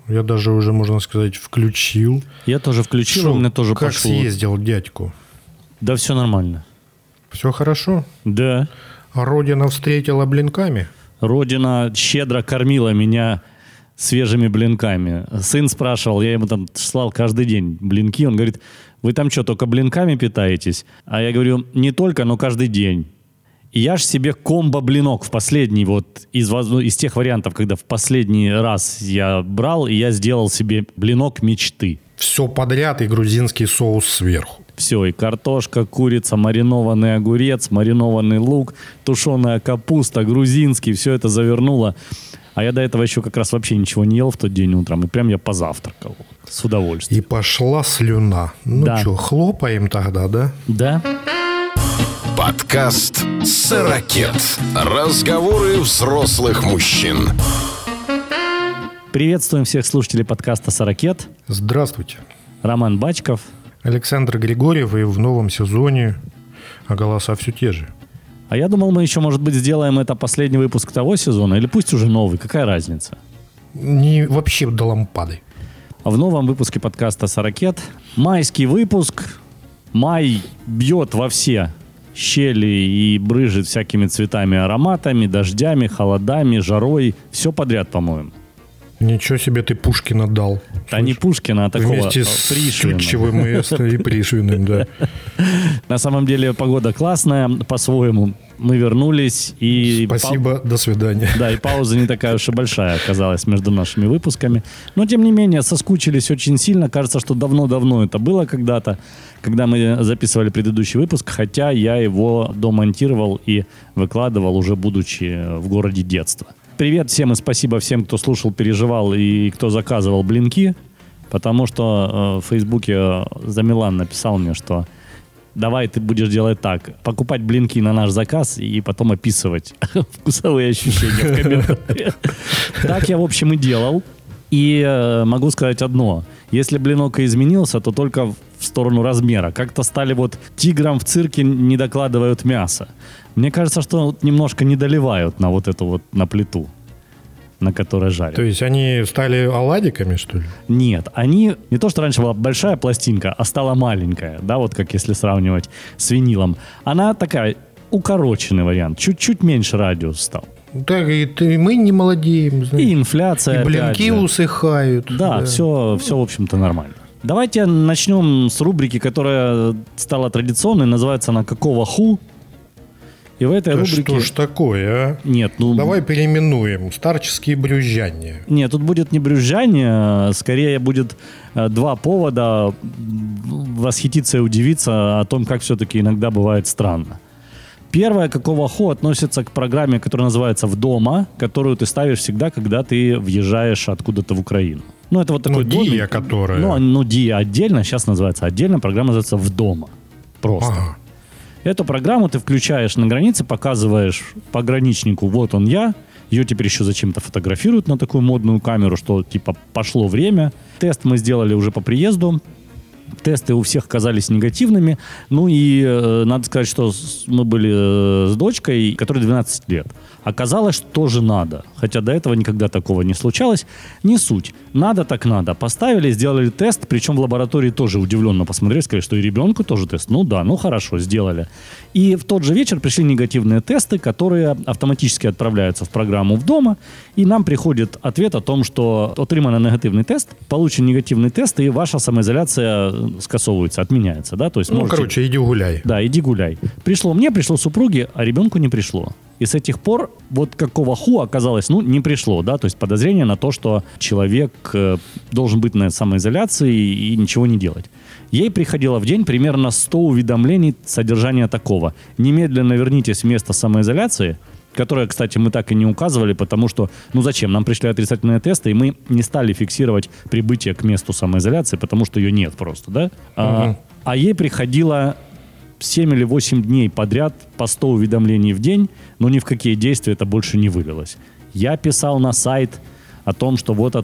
Я даже уже, можно сказать, включил. Я тоже включил, у меня тоже как пошло. Как съездил дядьку? Да все нормально. Все хорошо? Да. Родина встретила блинками? Родина щедро кормила меня свежими блинками. Сын спрашивал, я ему там слал каждый день блинки. Он говорит, вы там что, только блинками питаетесь? А я говорю, не только, но каждый день. И я ж себе комбо-блинок в последний, вот из тех вариантов, когда в последний раз я брал, и я сделал себе блинок мечты. Все подряд и грузинский соус сверху. Все, и картошка, курица, маринованный огурец, маринованный лук, тушеная капуста, грузинский, все это завернуло. А я до этого еще как раз вообще ничего не ел в тот день утром, и прям я позавтракал с удовольствием. И пошла слюна. Ну да. Что, хлопаем тогда, да? Да. Подкаст «Сорокет». Разговоры взрослых мужчин. Приветствуем всех слушателей подкаста «Сорокет». Здравствуйте. Роман Бачков. Александр Григорьев, и в новом сезоне, а голоса все те же. А я думал, мы еще, может быть, сделаем это последний выпуск того сезона, или пусть уже новый, какая разница? Не вообще до лампады. В новом выпуске подкаста «Сорокет» майский выпуск. Май бьет во все щели и брызжет всякими цветами, ароматами, дождями, холодами, жарой. Все подряд, по-моему. Ничего себе ты Пушкина дал. Да не Пушкина, а такого вместе Пришвина. С Тютчевым и Пришвиным, да. На самом деле погода классная, по-своему. Мы вернулись. И спасибо, до свидания. Да, и пауза не такая уж и большая оказалась между нашими выпусками. Но, тем не менее, соскучились очень сильно. Кажется, что давно-давно это было когда-то, когда мы записывали предыдущий выпуск, хотя я его домонтировал и выкладывал, уже будучи в городе детства. Привет всем и спасибо всем, кто слушал, переживал и кто заказывал блинки, потому что в Фейсбуке Замилан написал мне, что давай ты будешь делать так, покупать блинки на наш заказ и потом описывать вкусовые ощущения в комментариях. Так я, в общем, и делал. И могу сказать одно. Если блинок и изменился, то только в сторону размера. Как-то стали вот тиграм в цирке не докладывают мясо. Мне кажется, что немножко не доливают на вот эту вот, на плиту, на которой жарят. То есть они стали оладиками, что ли? Нет, они, не то, что раньше была большая пластинка, а стала маленькая, да, вот как если сравнивать с винилом. Она такая, укороченный вариант, чуть-чуть меньше радиус стал. Так, и мы не молодеем, знаешь. И инфляция, и блинки усыхают. Да, все, в общем-то, нормально. Давайте начнем с рубрики, которая стала традиционной, называется она «Какого ху?». И в этой рубрике... Что ж такое, а? Нет, давай переименуем. Старческие брюзжания. Нет, тут будет не брюзжание, скорее будет два повода восхититься и удивиться о том, как все-таки иногда бывает странно. Первое, какого ху, относится к программе, которая называется «Вдома», которую ты ставишь всегда, когда ты въезжаешь откуда-то в Украину. Ну, это вот такой Дия, которая... Ну, Дия отдельно, сейчас называется отдельно, программа называется «Вдома». Просто. Ага. Эту программу ты включаешь на границе, показываешь пограничнику, вот он я, ее теперь еще зачем-то фотографируют на такую модную камеру, что типа пошло время. Тест мы сделали уже по приезду. Тесты у всех казались негативными. Ну и надо сказать, что мы были с дочкой, которой 12 лет. Оказалось, что тоже надо. Хотя до этого никогда такого не случалось. Не суть. Надо так надо. Поставили, сделали тест. Причем в лаборатории тоже удивленно посмотрели. Сказали, что и ребенку тоже тест. Ну да, ну хорошо, сделали. И в тот же вечер пришли негативные тесты, которые автоматически отправляются в программу «Вдома». И нам приходит ответ о том, что отриман негативный тест, получен негативный тест, и ваша самоизоляция скасовывается, отменяется. Да? То есть можете... иди гуляй. Да, иди гуляй. Пришло мне, пришло супруге, а ребенку не пришло. И с этих пор вот какого ху оказалось, не пришло, да, то есть подозрение на то, что человек должен быть на самоизоляции и ничего не делать. Ей приходило в день примерно 100 уведомлений содержания такого. Немедленно вернитесь в место самоизоляции, которое, кстати, мы так и не указывали, потому что, зачем, нам пришли отрицательные тесты, и мы не стали фиксировать прибытие к месту самоизоляции, потому что ее нет просто, да. Угу. А ей приходило 7 или 8 дней подряд по 100 уведомлений в день, но ни в какие действия это больше не вылилось. Я писал на сайт о том, что вот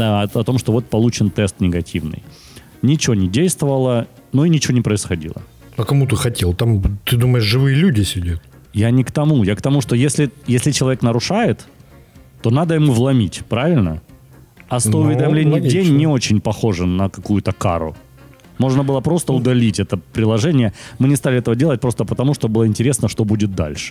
о том, что вот получен тест негативный. Ничего не действовало, но и ничего не происходило. А кому ты хотел? Там, ты думаешь, живые люди сидят? Я не к тому. Я к тому, что если человек нарушает, то надо ему вломить, правильно? А 100 Ну, уведомлений в день логично. не очень похоже на какую-то кару. Можно было просто удалить это приложение. Мы не стали этого делать просто потому, что было интересно, что будет дальше.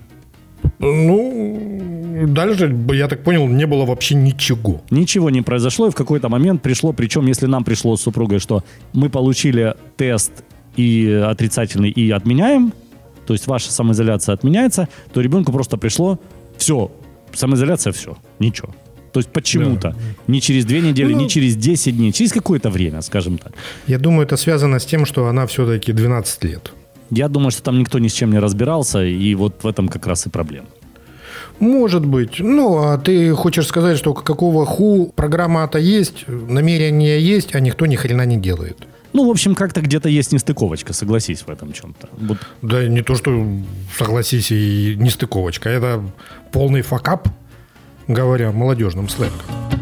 Ну, дальше, я так понял, не было вообще ничего. Ничего не произошло, и в какой-то момент пришло, причем если нам пришло с супругой, что мы получили тест и отрицательный, и отменяем, то есть ваша самоизоляция отменяется, то ребенку просто пришло все, самоизоляция, все, ничего. То есть почему-то. Да. Не через 2 недели, не через 10 дней, через какое-то время, скажем так. Я думаю, это связано с тем, что она все-таки 12 лет. Я думаю, что там никто ни с чем не разбирался, и вот в этом как раз и проблема. Может быть. Ну, а ты хочешь сказать, что какого ху программа-то есть, намерение есть, а никто ни хрена не делает. Ну, в общем, как-то где-то есть нестыковочка, согласись в этом чем-то. Вот. Да не то, что, согласись, и нестыковочка. Это полный факап, говоря молодежным сленгом.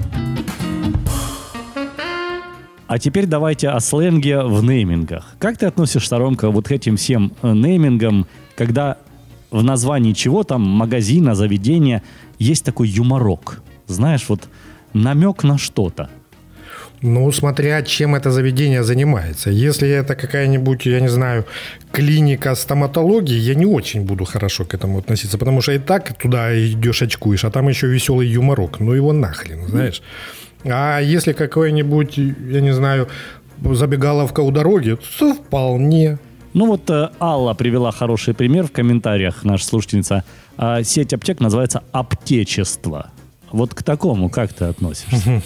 А теперь давайте о сленге в неймингах. Как ты относишься, Ромка, вот к этим всем неймингам, когда в названии чего там, магазина, заведения, есть такой юморок? Знаешь, вот намек на что-то. Ну, смотря чем это заведение занимается. Если это какая-нибудь, я не знаю, клиника стоматологии, я не очень буду хорошо к этому относиться, потому что и так туда идешь очкуешь, а там еще веселый юморок. Ну, его нахрен, знаешь. А если какой-нибудь, я не знаю, забегаловка у дороги, то вполне. Ну вот Алла привела хороший пример в комментариях, наша слушательница. Сеть аптек называется «Аптечество». Вот к такому как ты относишься?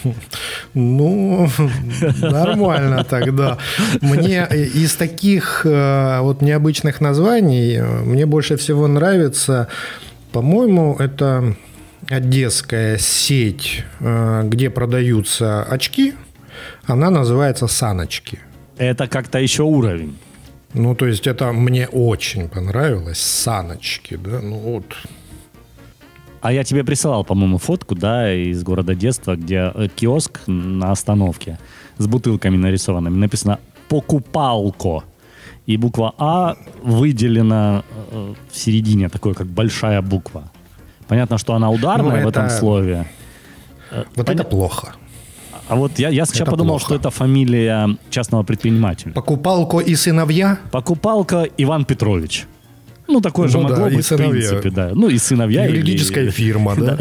Ну, нормально тогда. Мне из таких вот необычных названий мне больше всего нравится, по-моему, это одесская сеть, где продаются очки. Она называется «Саночки». Это как-то еще уровень. Ну, то есть это мне очень понравилось. «Саночки», да, ну вот. А я тебе присылал, по-моему, фотку, да, из города детства, где киоск на остановке с бутылками нарисованными. Написано «Покупалко». И буква «А» выделена в середине, такой, как большая буква. Понятно, что она ударная в этом слове. Вот это плохо. А вот я сначала Это подумал, плохо. что это фамилия частного предпринимателя. «Покупалко и сыновья». Покупалко Иван Петрович. Ну, такое же Ну могло да, и быть, в сыновья. принципе, да. Ну, и сыновья. Юридическая фирма, да?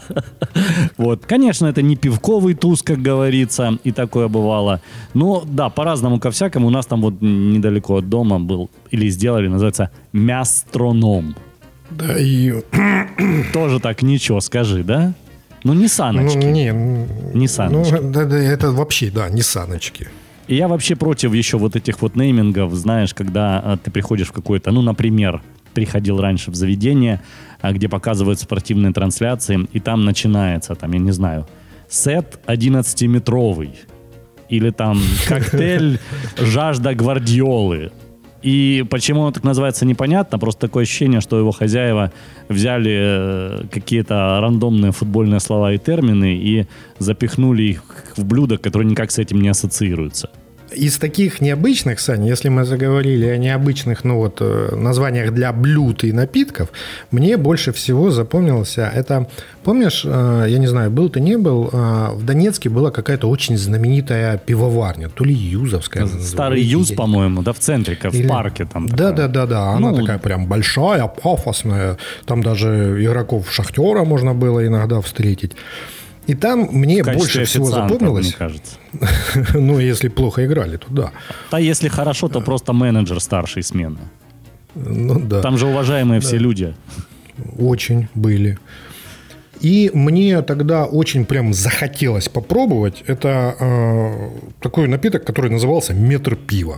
Вот. Конечно, это не пивковый туз, как говорится, и такое бывало. Но, да, по-разному ко всякому. У нас там вот недалеко от дома был, или сделали, называется «Мястроном». Да, и... Тоже так ничего, скажи, да? Ну, не саночки. Ну, не, Не саночки. Ну, да, это вообще, да, не саночки. И я вообще против еще вот этих вот неймингов, знаешь, когда ты приходишь в какое-то, ну, например, приходил раньше в заведение, где показывают спортивные трансляции, и там начинается, там, я не знаю, сет 11-метровый, или там коктейль «Жажда Гвардиолы». И почему он так называется, непонятно. Просто такое ощущение, что его хозяева взяли какие-то рандомные футбольные слова и термины и запихнули их в блюдо, которое никак с этим не ассоциируется. Из таких необычных, Саня, если мы заговорили о необычных, ну вот, названиях для блюд и напитков, мне больше всего запомнился это, помнишь, я не знаю, был ты, не был, в Донецке была какая-то очень знаменитая пивоварня, то ли Юзовская. Старый Юз, по-моему, да, в центре, в парке там. Да, она такая прям большая, пафосная, там даже игроков Шахтера можно было иногда встретить. И там мне больше всего запомнилось, мне кажется. ну, если плохо играли, то да. А если хорошо, то просто менеджер старшей смены. Ну, да. Там же уважаемые все люди. Очень были. И мне тогда очень прям захотелось попробовать. Это такой напиток, который назывался «Метр пива».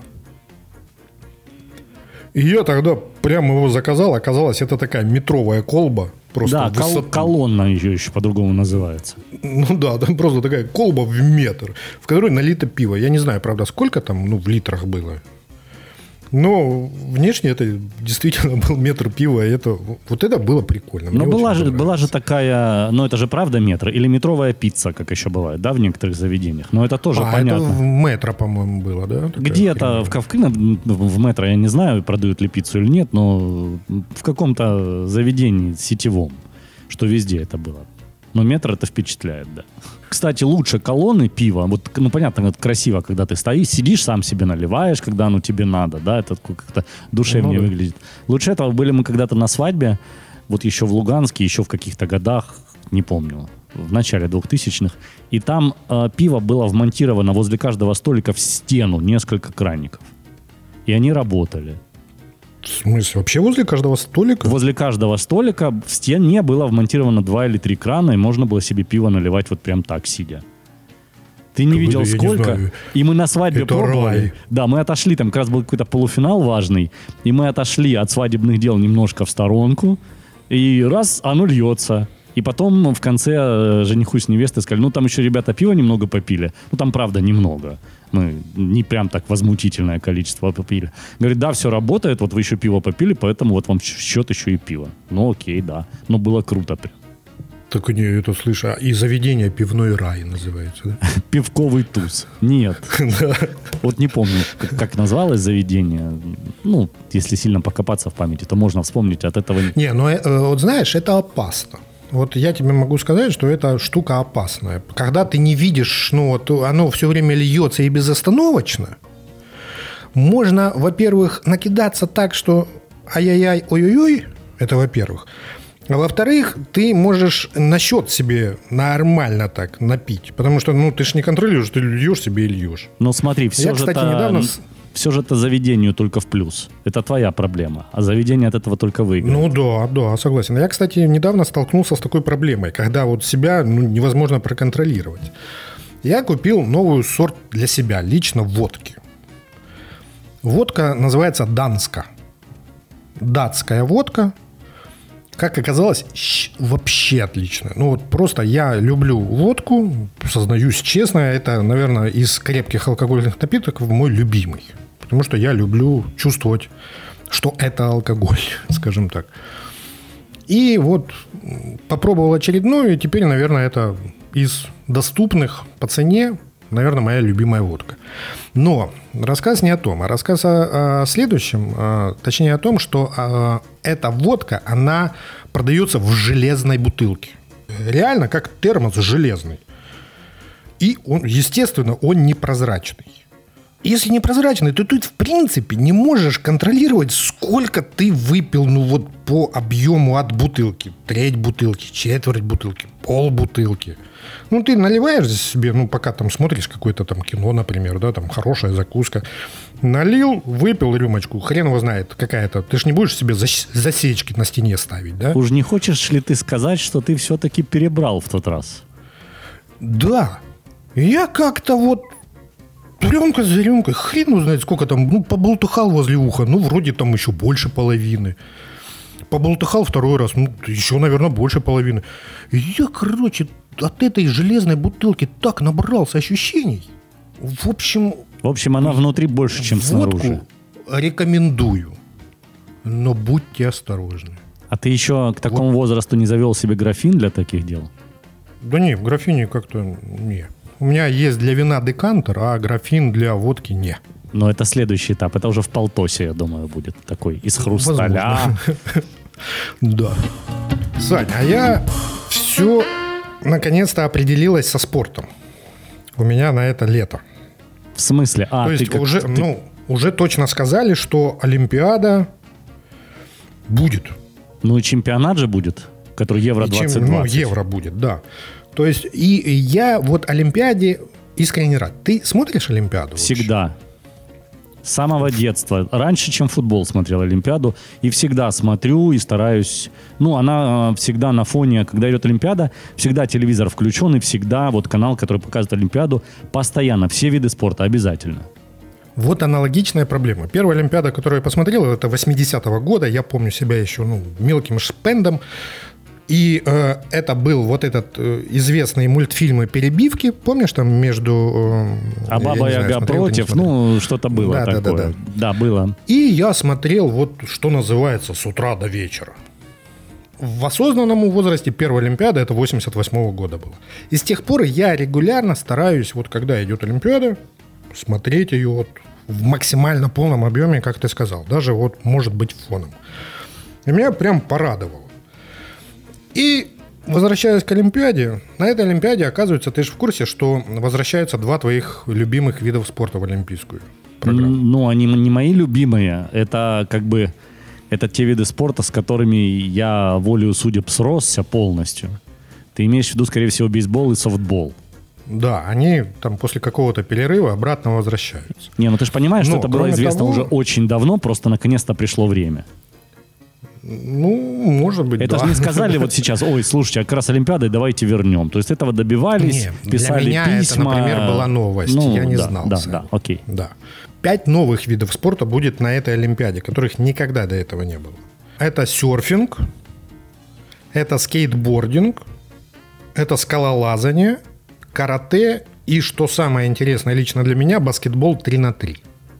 И я тогда прямо его заказал. Оказалось, это такая метровая колба. Просто Да, в высоту. колонна ее еще по-другому называется. Ну да, там просто такая колба в метр, в которой налито пиво. Я не знаю, правда, сколько там, ну, в литрах было. Но внешне это действительно был метр пива, и это, вот это было прикольно. Но Мне очень была же такая, ну это же правда метр, или метровая пицца, как еще бывает, да, в некоторых заведениях. Но это тоже понятно. Это в метро, по-моему, было, да? Где-то в метро, я не знаю, продают ли пиццу или нет, но в каком-то заведении сетевом, что везде это было. Но метр это впечатляет, да. Кстати, лучше колонны пива, вот, ну, понятно, это красиво, когда ты стоишь, сидишь, сам себе наливаешь, когда оно тебе надо, да, это как-то душевнее выглядит. Лучше этого были мы когда-то на свадьбе, вот еще в Луганске, еще в каких-то годах, не помню, в начале 2000-х, и там пиво было вмонтировано возле каждого столика в стену, несколько краников. И они работали. В смысле, вообще возле каждого столика? Возле каждого столика в стене было вмонтировано 2 или 3 крана, и можно было себе пиво наливать вот прям так, сидя. Ты не видел, сколько? И мы на свадьбе это пробовали. Рай. Да, мы отошли, там как раз был какой-то полуфинал важный, и мы отошли от свадебных дел немножко в сторонку, и раз, оно льется. И потом в конце жениху с невестой сказали, ну там еще ребята пива немного попили. Ну там правда немного. Мы не прям так возмутительное количество попили. Говорит, да, все работает, вот вы еще пиво попили, поэтому вот вам в счет еще и пиво. Ну окей, да. Но было круто прям. Так не, это слышу. И заведение «Пивной рай» называется, да? Пивковый туз. Нет. Вот не помню, как называлось заведение. Ну, если сильно покопаться в памяти, то можно вспомнить от этого. Не, ну вот знаешь, это опасно. Вот я тебе могу сказать, что эта штука опасная. Когда ты не видишь, ну вот оно все время льется и безостановочно, можно, во-первых, накидаться так, что ай-яй-яй, ой-ой-ой, это во-первых. А во-вторых, ты можешь на счет себе нормально так напить. Потому что, ну, ты ж не контролируешь, ты льешь себе и льешь. Но смотри, все Я, же кстати, это... недавно... Все же это заведению только в плюс. Это твоя проблема. А заведение от этого только выиграет. Ну да, согласен. Я, кстати, недавно столкнулся с такой проблемой, когда вот себя невозможно проконтролировать. Я купил новый сорт для себя, лично водки. Водка называется данска. Датская водка. Как оказалось, вообще отлично. Ну вот просто я люблю водку, сознаюсь честно, это, наверное, из крепких алкогольных напитков мой любимый. Потому что я люблю чувствовать, что это алкоголь, скажем так. И вот попробовал очередную, и теперь, наверное, это из доступных по цене, наверное, моя любимая водка. Но рассказ не о том, а рассказ о следующем, точнее о том, что эта водка, она продается в железной бутылке. Реально как термос железный. И, он, естественно, он непрозрачный. Если непрозрачный, то ты, в принципе, не можешь контролировать, сколько ты выпил, ну вот по объему от бутылки. Треть бутылки, четверть бутылки, полбутылки. Ну, ты наливаешь себе, ну, пока там смотришь какое-то там кино, например, да, там хорошая закуска. Налил, выпил рюмочку, хрен его знает какая-то. Ты ж не будешь себе засечки на стене ставить, да? Уж не хочешь ли ты сказать, что ты все-таки перебрал в тот раз? Да. Я как-то вот рюмка за рюмкой, хрен узнает, сколько там, ну, поболтыхал возле уха, ну, вроде там еще больше половины. Поболтыхал второй раз, ну, еще, наверное, больше половины. И я, короче, от этой железной бутылки так набрался ощущений. В общем, она внутри больше, чем снаружи. Рекомендую, но будьте осторожны. А ты еще к такому возрасту не завел себе графин для таких дел? Да не, в графине как-то не. У меня есть для вина декантер, а графин для водки не. Но это следующий этап. Это уже в полтосе, я думаю, будет такой. Из хрусталя. Да. Сань, а я все наконец-то определилась со спортом. У меня на это лето. В смысле? То есть уже точно сказали, что Олимпиада будет. Ну и чемпионат же будет, который Евро 2020. Ну, Евро будет, да. То есть и я вот Олимпиаде искренне рад. Ты смотришь Олимпиаду? Всегда. Вообще? С самого детства. Раньше, чем футбол смотрел Олимпиаду. И всегда смотрю и стараюсь... Ну, она всегда на фоне... Когда идет Олимпиада, всегда телевизор включен, и всегда вот канал, который показывает Олимпиаду, постоянно. Все виды спорта обязательно. Вот аналогичная проблема. Первая Олимпиада, которую я посмотрел, это 80-го года. Я помню себя еще мелким шпендом. И это был вот этот известный мультфильм «Перебивки». Помнишь, там между... А Баба Яга против? Ну, что-то было такое. Да, было. И я смотрел, вот что называется, с утра до вечера. В осознанном возрасте первая Олимпиада, это 88-го года была. И с тех пор я регулярно стараюсь, вот когда идет Олимпиада, смотреть ее вот в максимально полном объеме, как ты сказал. Даже вот, может быть, фоном. И меня прям порадовало. И Возвращаясь к Олимпиаде, на этой Олимпиаде, оказывается, ты же в курсе, что возвращаются 2 твоих любимых видов спорта в Олимпийскую программу. Ну, они не мои любимые. Это как бы... Это те виды спорта, с которыми я волею судеб сросся полностью. Ты имеешь в виду, скорее всего, бейсбол и софтбол. Да, они там после какого-то перерыва обратно возвращаются. Не, ну ты же понимаешь, что Но, это было кроме известно того- уже очень давно, просто наконец-то пришло время. Ну, может быть, Это да. же не сказали вот сейчас, ой, слушайте, а как раз Олимпиады давайте вернем. То есть этого добивались, Не, писали для меня письма. это, например, была новость, Ну, я не да, знал. Да, Сэм. да, окей. Да. 5 новых видов спорта будет на этой Олимпиаде, которых никогда до этого не было. Это серфинг, это скейтбординг, это скалолазание, карате и, что самое интересное лично для меня, баскетбол 3х3.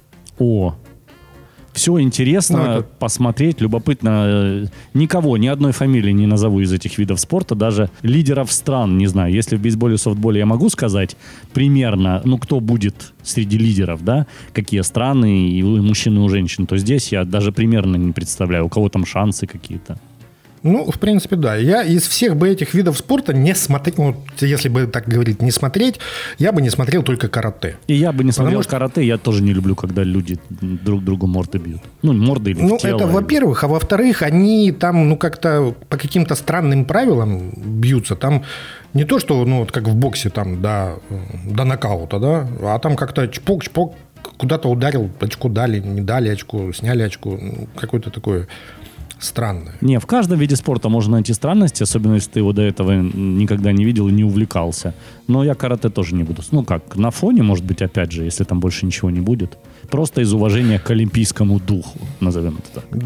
О, все интересно Ну, это- посмотреть, любопытно. Никого, ни одной фамилии не назову из этих видов спорта, даже лидеров стран не знаю. Если в бейсболе и софтболе я могу сказать примерно, ну, кто будет среди лидеров, да, какие страны, и у мужчин, и у женщин, то здесь я даже примерно не представляю, у кого там шансы какие-то. Ну, в принципе, да. Я из всех бы этих видов спорта не смотрел, ну, если бы так говорить, не смотреть, я бы не смотрел только карате. И я бы не смотрел что- карате, я тоже не люблю, когда люди друг другу морды бьют. Ну, морды или Ну, в тело. это во-первых. А во-вторых, они там, ну, как-то по каким-то странным правилам бьются. Там не то, что, ну, вот как в боксе, там, до нокаута, да, а там как-то чпок-чпок, куда-то ударил, очко дали, не дали очко, сняли очко. Ну, какое-то такое странное. Не, в каждом виде спорта можно найти странности, особенно если ты его до этого никогда не видел и не увлекался. Но я карате тоже не буду. Ну как, на фоне, может быть, опять же, если там больше ничего не будет. Просто из уважения к олимпийскому духу, назовем это так.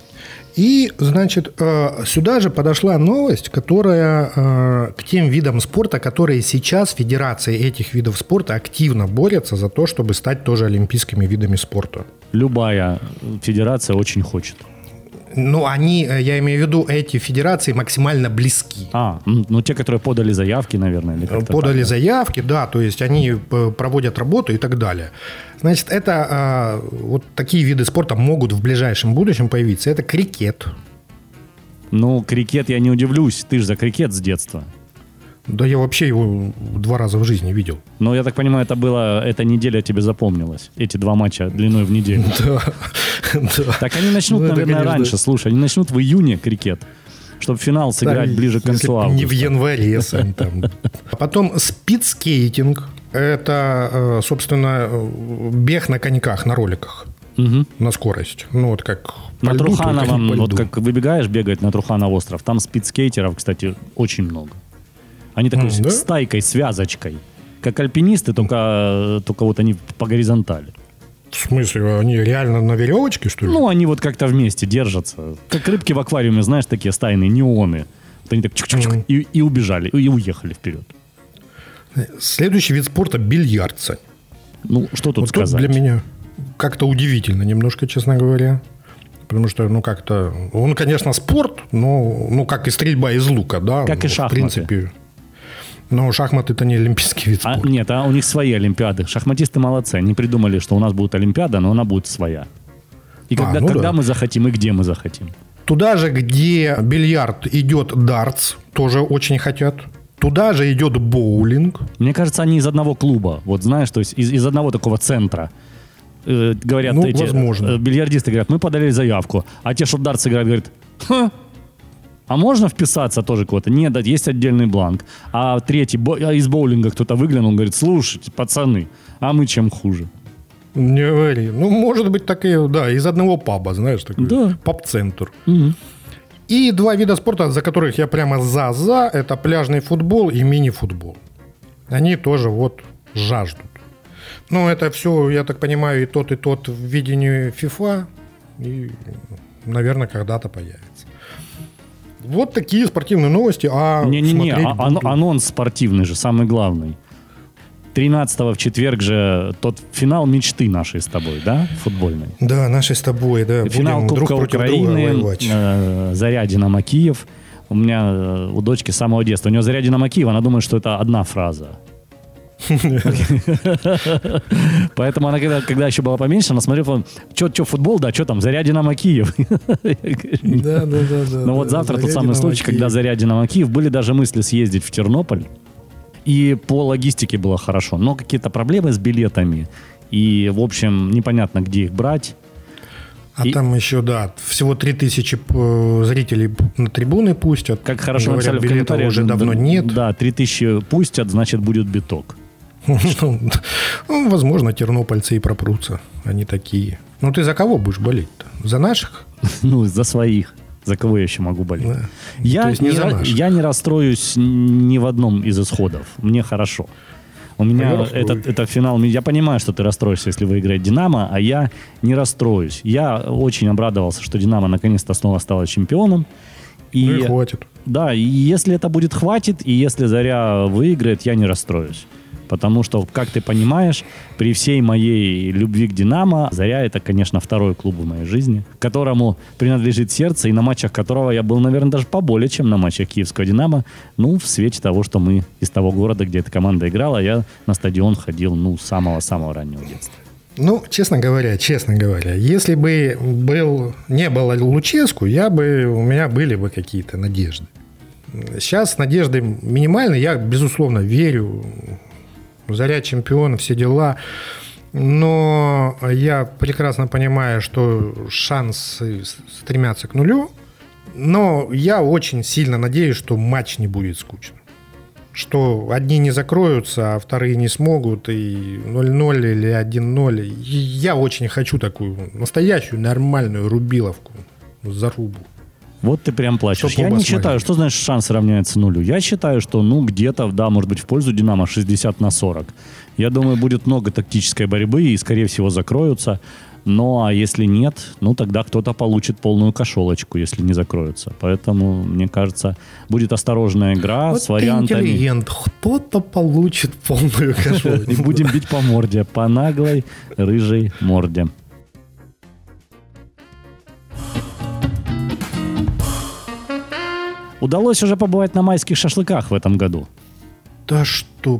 И, значит, сюда же подошла новость, которая к тем видам спорта, которые сейчас федерации этих видов спорта активно борются за то, чтобы стать тоже олимпийскими видами спорта. Любая федерация очень хочет. Ну, они, я имею в виду, эти федерации максимально близки. Ну те, которые подали заявки, наверное, или как-то Подали так, да. заявки, да, то есть они проводят работу и так далее. Значит, это вот такие виды спорта могут в ближайшем будущем появиться. Это крикет. Ну, крикет я не удивлюсь, ты же за крикет с детства. Да я вообще его 2 раза в жизни видел. Но я так понимаю, эта неделя тебе запомнилась. Эти 2 матча длиной в неделю. Да. Так они начнут, Ну, это, наверное, конечно, раньше. Слушай, они начнут в июне крикет, чтобы финал сыграть Да, ближе к если концу б августа. не в январе, Сэм, там. А потом спидскейтинг. Это, собственно, бег на коньках, на роликах. Мгм. На скорость. Ну, вот как по На льду, только Трухановом, не по вот льду. как выбегаешь бегать на Труханов остров, там спидскейтеров, кстати, очень много. Они такой Да? стайкой, связочкой. Как альпинисты, только вот они по горизонтали. В смысле, они реально на веревочке, что ли? Ну, они вот как-то вместе держатся. Как рыбки в аквариуме, знаешь, такие стайные неоны. Вот они так чук-чук-чук и убежали, и уехали вперед. Следующий вид спорта – бильярд, Сань. Ну, что тут Вот тут сказать? для меня как-то удивительно немножко, честно говоря. Потому что, ну, как-то... Он, конечно, спорт, но, ну, как и стрельба из лука, да. Как и в шахматы. принципе. Но шахматы – это не олимпийский вид спорта. Нет, у них свои олимпиады. Шахматисты молодцы. Они придумали, что у нас будет олимпиада, но она будет своя. И когда, ну когда да. мы захотим и где мы захотим. Туда же, где бильярд, идет дартс, тоже очень хотят. Туда же идет боулинг. Мне кажется, они из одного клуба. Вот знаешь, то есть из одного такого центра. Говорят, Ну, эти возможно. бильярдисты говорят, мы подали заявку. А те, что в дартс играют, говорят, ха, а можно вписаться тоже куда-то? Нет, да, есть отдельный бланк. А третий, из боулинга кто-то выглянул, говорит, слушайте, пацаны, а мы чем хуже? Не говори. Ну, может быть, так и, да, из одного паба, знаешь, такой Да. паб-центр. И 2 вида спорта, за которых я прямо за, это пляжный футбол и мини-футбол. Они тоже вот жаждут. Ну, это все, я так понимаю, и тот в видении FIFA, и, наверное, когда-то появится. Вот такие спортивные новости. Не-не-не, смотреть буду. анонс спортивный же, самый главный. 13-го в четверг же тот финал мечты нашей с тобой, да, футбольной? Да, наши с тобой, да. Финал будем друг Кубка против друга Украины, воевать. Зарядина Поэтому она, когда еще была поменьше, она смотрела, что футбол, да, что там, Заря, Динамо, Киев. Да. Но вот завтра тот самый случай, когда Заря, Динамо, Киев. Были даже мысли съездить в Тернополь. И по логистике было хорошо. Но какие-то проблемы с билетами. И, в общем, непонятно, где их брать. Там еще, всего 3000 зрителей на трибуны пустят. Как хорошо говорят, написали в комментариях. Уже давно нет. Да, 3000 пустят, значит, будет биток. Возможно, тернопольцы и пропрутся. Они такие. Ну, ты за кого будешь болеть-то? За наших? За своих. За кого я еще могу болеть? Да. Я не расстроюсь ни в одном из исходов. Мне хорошо. У меня это финал. Я понимаю, что ты расстроишься, если выиграет «Динамо», а я не расстроюсь. Я очень обрадовался, что «Динамо» наконец-то снова стала чемпионом. И хватит. Да, и если это будет хватит, и если «Заря» выиграет, я не расстроюсь. Потому что, как ты понимаешь, при всей моей любви к «Динамо», «Заря» — это, конечно, второй клуб в моей жизни, которому принадлежит сердце, и на матчах которого я был, наверное, даже поболее, чем на матчах киевского «Динамо». В свете того, что мы из того города, где эта команда играла, я на стадион ходил, с самого-самого раннего детства. Честно говоря, если бы не было Луческу, у меня были бы какие-то надежды. Сейчас надежды минимальные, я, безусловно, верю. «Заря» чемпион, все дела. Но я прекрасно понимаю, что шансы стремятся к нулю. Но я очень сильно надеюсь, что матч не будет скучным. Что одни не закроются, а вторые не смогут. И 0-0 или 1-0. Я очень хочу такую настоящую нормальную рубиловку, зарубу. Вот ты прям плачешь. Я не считаю, что значит шанс равняется нулю. Я считаю, что где-то, может быть, в пользу «Динамо» 60/40. Я думаю, будет много тактической борьбы и, скорее всего, закроются. А если нет, тогда кто-то получит полную кошелочку, если не закроются. Поэтому, мне кажется, будет осторожная игра с вариантами. Интеллигент. Кто-то получит полную кошелочку. И будем бить по морде, по наглой рыжей морде. Удалось уже побывать на майских шашлыках в этом году. Да что?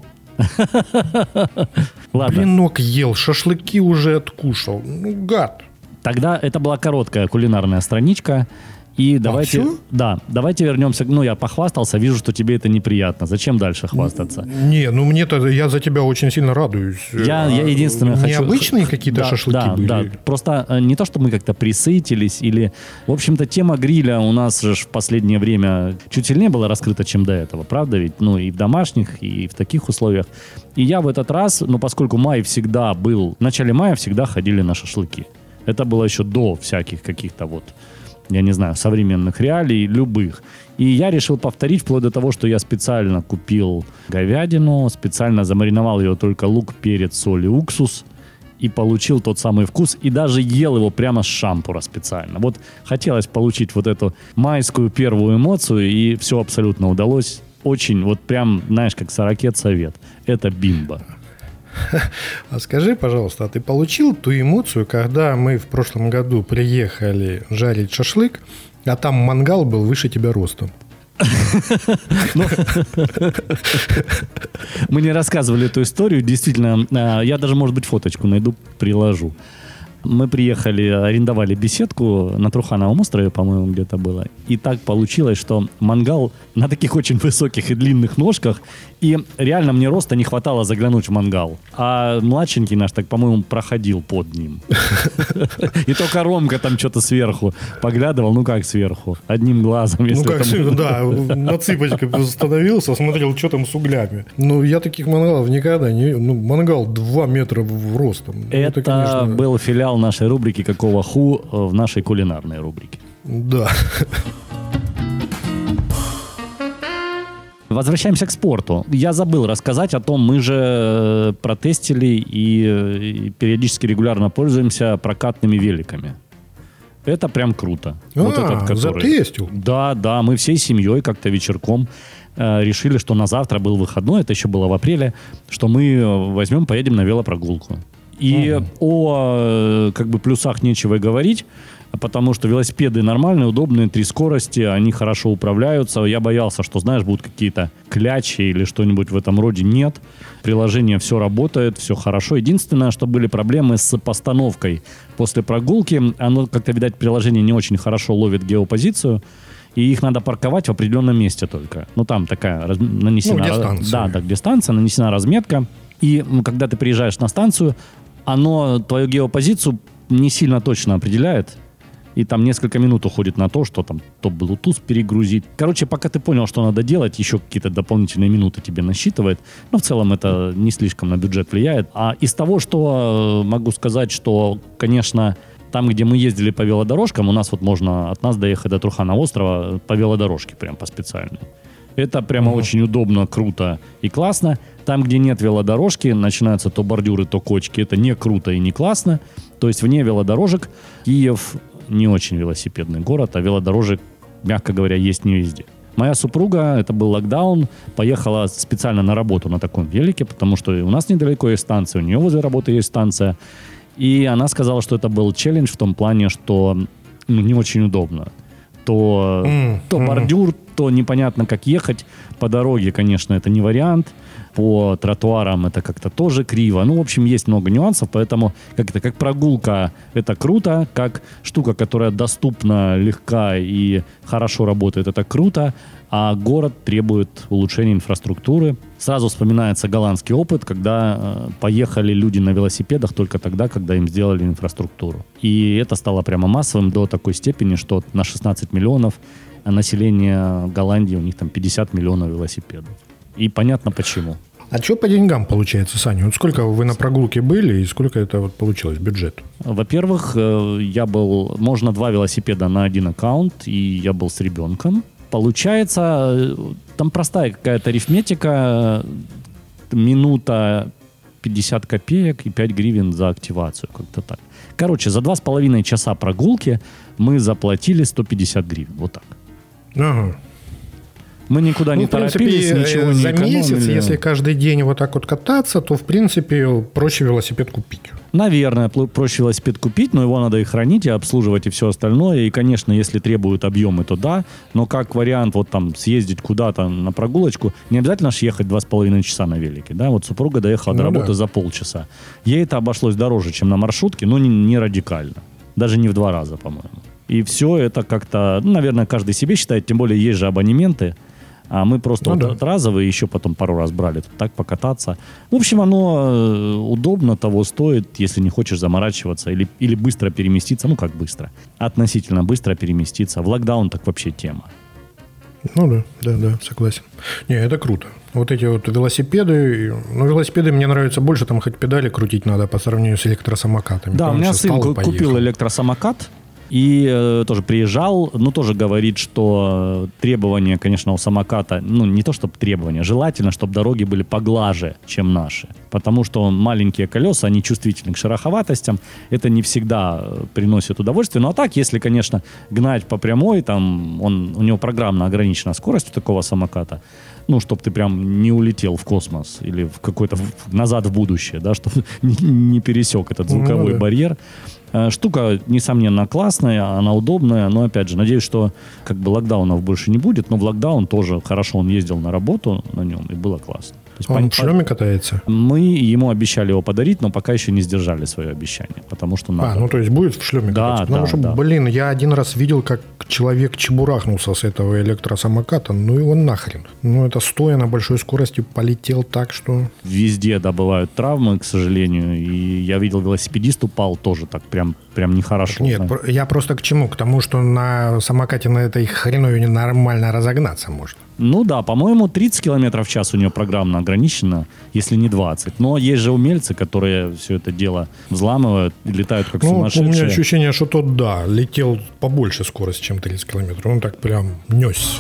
Ладно. Блинок ел, шашлыки уже откушал. Гад. Тогда это была короткая кулинарная страничка. И давайте вернемся. Я похвастался, вижу, что тебе это неприятно. Зачем дальше хвастаться? Мне-то я за тебя очень сильно радуюсь. Я единственное хочу... Необычные какие-то шашлыки были? Да, просто не то, что мы как-то присытились или... В общем-то, тема гриля у нас же в последнее время чуть сильнее была раскрыта, чем до этого, правда ведь? И в домашних, и в таких условиях. И я в этот раз, поскольку май всегда был... В начале мая всегда ходили на шашлыки. Это было еще до всяких каких-то я не знаю, современных реалий, любых. И я решил повторить вплоть до того, что я специально купил говядину, специально замариновал ее только лук, перец, соль и уксус, и получил тот самый вкус, и даже ел его прямо с шампура специально. Хотелось получить эту майскую первую эмоцию, и все абсолютно удалось. Очень, прям, знаешь, как сорокет совет. Это бимба. А скажи, пожалуйста, а ты получил ту эмоцию, когда мы в прошлом году приехали жарить шашлык, а там мангал был выше тебя ростом? Мы не рассказывали эту историю. Действительно, я даже, может быть, фоточку найду, приложу. Мы приехали, арендовали беседку на Трухановом острове, по-моему, где-то было. И так получилось, что мангал на таких очень высоких и длинных ножках. И реально мне роста не хватало заглянуть в мангал. А младшенький наш, так, по-моему, проходил под ним. И только Ромка там что-то сверху поглядывал. Как сверху? Одним глазом. Да, на цыпочках остановился, смотрел, что там с углями. Я таких мангалов никогда не... Мангал 2 метра ростом. Это был филиал нашей рубрики «Какого ху» в нашей кулинарной рубрике. Да. Возвращаемся к спорту. Я забыл рассказать о том, мы же протестили и периодически регулярно пользуемся прокатными великами. Это прям круто. Затестил? Да, мы всей семьей как-то вечерком решили, что на завтра был выходной, это еще было в апреле, что мы возьмем, поедем на велопрогулку. И о плюсах нечего и говорить. потому что велосипеды нормальные, удобные, 3 скорости, они хорошо управляются. Я боялся, что, знаешь, будут какие-то клячи или что-нибудь в этом роде. Нет. Приложение все работает, все хорошо. Единственное, что были проблемы с постановкой после прогулки. Оно, как-то, видать, приложение не очень хорошо ловит геопозицию, и их надо парковать в определенном месте только. Ну, там такая нанесена... где станция. Да, где станция, нанесена разметка. И когда ты приезжаешь на станцию, оно твою геопозицию не сильно точно определяет. И там несколько минут уходит на то, что там то Bluetooth перегрузить. Короче, пока ты понял, что надо делать, еще какие-то дополнительные минуты тебе насчитывает. Но в целом это не слишком на бюджет влияет. А из того, что могу сказать, что, конечно, там, где мы ездили по велодорожкам, у нас вот можно от нас доехать до Труханова острова по велодорожке, прям по специальной. Это прямо очень удобно, круто и классно. Там, где нет велодорожки, начинаются то бордюры, то кочки. Это не круто и не классно. То есть вне велодорожек Киев не очень велосипедный город, а велодорожек, мягко говоря, есть не везде. Моя супруга, это был локдаун, поехала специально на работу на таком велике, потому что у нас недалеко есть станция, у нее возле работы есть станция. И она сказала, что это был челлендж в том плане, что не очень удобно. То бордюр, то непонятно, как ехать. По дороге, конечно, это не вариант. По тротуарам это как-то тоже криво. Ну, в общем, есть много нюансов, поэтому как прогулка это круто, как штука, которая доступна, легка и хорошо работает, это круто, а город требует улучшения инфраструктуры. Сразу вспоминается голландский опыт, когда поехали люди на велосипедах только тогда, когда им сделали инфраструктуру. И это стало прямо массовым до такой степени, что на 16 миллионов населения Голландии у них там 50 миллионов велосипедов. И понятно почему. А что по деньгам получается, Саня? Вот сколько вы на прогулке были и сколько это вот получилось бюджет? Во-первых, можно 2 велосипеда на один аккаунт, и я был с ребенком. Получается, там простая какая-то арифметика, минута 50 копеек и 5 гривен за активацию, как-то так. Короче, за 2,5 часа прогулки мы заплатили 150 гривен, вот так. Ага. Мы никуда не торопились, ничего не за экономили. месяц, если каждый день вот так вот кататься, то, в принципе, проще велосипед купить. Наверное, проще велосипед купить, но его надо и хранить, и обслуживать, и все остальное. И, конечно, если требуют объемы, то да. Но как вариант вот там съездить куда-то на прогулочку, не обязательно ж ехать 2,5 часа на велике. Да? Вот супруга доехала до работы за полчаса. Ей это обошлось дороже, чем на маршрутке, но не радикально. Даже не в 2 раза, по-моему. И все это как-то, наверное, каждый себе считает, тем более есть же абонементы. А мы просто разовые, еще потом пару раз брали, так покататься. В общем, оно удобно, того стоит, если не хочешь заморачиваться или быстро переместиться. Ну, как быстро? Относительно быстро переместиться. В локдаун так вообще тема. Ну да, согласен. Не, это круто. Вот эти вот велосипеды, велосипеды мне нравятся больше, там хоть педали крутить надо по сравнению с электросамокатами. Да, у меня сын купил электросамокат. И тоже приезжал, тоже говорит, что требования, конечно, у самоката, не то чтобы требования, желательно, чтобы дороги были поглаже, чем наши. Потому что маленькие колеса, они чувствительны к шероховатостям, это не всегда приносит удовольствие. Ну а так, если, конечно, гнать по прямой, там у него программно ограничена скорость у такого самоката, чтобы ты прям не улетел в космос или в какой-то назад в будущее, да, чтобы не пересек этот звуковой барьер. Штука, несомненно, классная, она удобная, но, опять же, надеюсь, что локдаунов больше не будет, но в локдаун тоже хорошо он ездил на работу на нем, и было классно. То есть, он в шлеме катается? Мы ему обещали его подарить, но пока еще не сдержали свое обещание, потому что надо. То есть будет в шлеме кататься? Потому что, я один раз видел, как человек чебурахнулся с этого электросамоката, его нахрен. Это стоя на большой скорости полетел так, что... Везде бывают травмы, к сожалению, и я видел, велосипедист упал тоже так прям нехорошо. Нет, я просто к чему? К тому, что на самокате на этой хреновине нормально разогнаться можно. По-моему, 30 км в час у нее программно ограничено, если не 20. Но есть же умельцы, которые все это дело взламывают и летают как сумасшедшие. У меня ощущение, что тот, летел побольше скорости, чем 30 км. Он так прям несся.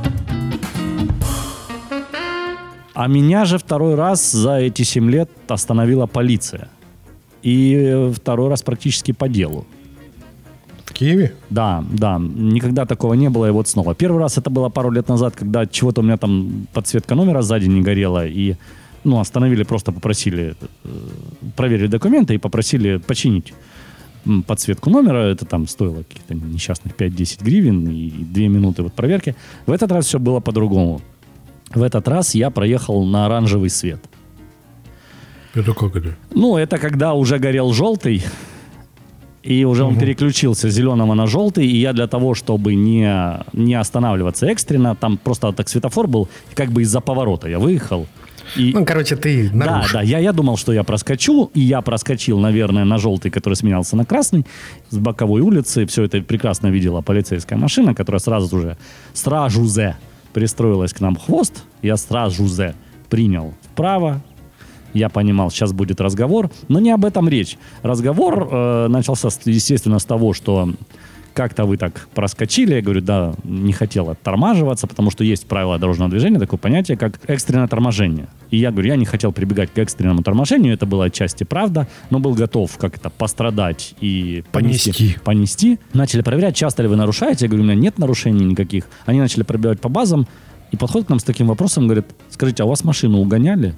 А меня же 2 раз за эти 7 лет остановила полиция. И 2 раз практически по делу. В Киеве? Да. Никогда такого не было, и вот снова. 1 раз это было пару лет назад, когда чего-то у меня там подсветка номера сзади не горела, и остановили, просто попросили, проверили документы и попросили починить. подсветку номера. Это там стоило каких-то несчастных 5-10 гривен и 2 минуты вот проверки. В этот раз все было по-другому. В этот раз я проехал на оранжевый свет. Это как это? Ну, это когда уже горел желтый, и уже он переключился с зеленого на желтый, и я для того, чтобы не останавливаться экстренно, там просто так светофор был, как бы из-за поворота я выехал. И... Ну, короче, ты нарушил. Да, я думал, что я проскочу, и я проскочил, наверное, на желтый, который сменялся на красный, с боковой улицы. Все это прекрасно видела полицейская машина, которая сразу же пристроилась к нам в хвост. Я сразу же принял вправо. Я понимал, сейчас будет разговор, но не об этом речь. Разговор начался, естественно, с того, что как-то вы так проскочили. Я говорю, да, не хотел оттормаживаться, потому что есть правила дорожного движения, такое понятие, как экстренное торможение. И я говорю, я не хотел прибегать к экстренному торможению, это была отчасти правда, но был готов как-то пострадать и понести. Начали проверять, часто ли вы нарушаете. Я говорю, у меня нет нарушений никаких. Они начали пробивать по базам и подходят к нам с таким вопросом, говорят, скажите, а у вас машину угоняли?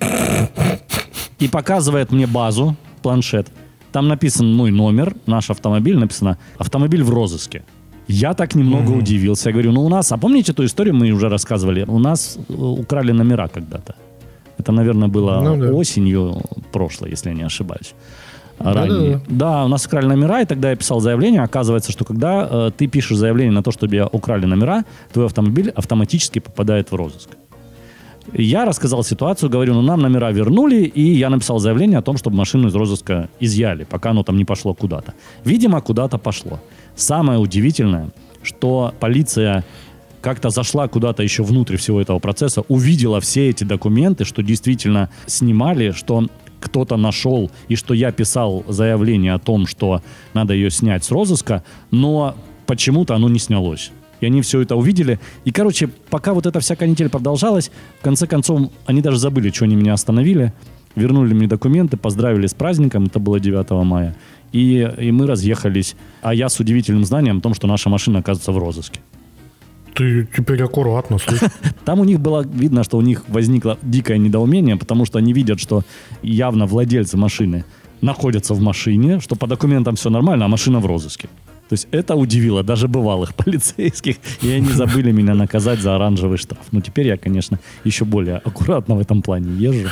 И показывает мне базу, планшет. Там написан мой номер, наш автомобиль, написано «Автомобиль в розыске». Я так немного удивился. Я говорю, ну у нас, а помните эту историю, мы уже рассказывали, у нас украли номера когда-то. Это, наверное, было осенью прошлой, если я не ошибаюсь. Ранее. Да, у нас украли номера, и тогда я писал заявление. Оказывается, что когда ты пишешь заявление на то, чтобы украли номера, твой автомобиль автоматически попадает в розыск. Я рассказал ситуацию, говорю, ну нам номера вернули, и я написал заявление о том, чтобы машину из розыска изъяли, пока оно там не пошло куда-то. Видимо, куда-то пошло. Самое удивительное, что полиция как-то зашла куда-то еще внутрь всего этого процесса, увидела все эти документы, что действительно снимали, что кто-то нашел, и что я писал заявление о том, что надо ее снять с розыска, но почему-то оно не снялось. И они все это увидели. И, короче, пока вот эта вся канитель продолжалась, в конце концов, они даже забыли, что они меня остановили. Вернули мне документы, поздравили с праздником. Это было 9 мая. И мы разъехались. А я с удивительным знанием о том, что наша машина оказывается в розыске. Ты теперь аккуратно, слышишь? Там у них было видно, что у них возникло дикое недоумение, потому что они видят, что явно владельцы машины находятся в машине, что по документам все нормально, а машина в розыске. То есть это удивило даже бывалых полицейских, и они забыли меня наказать за оранжевый штраф. Но теперь я, конечно, еще более аккуратно в этом плане езжу.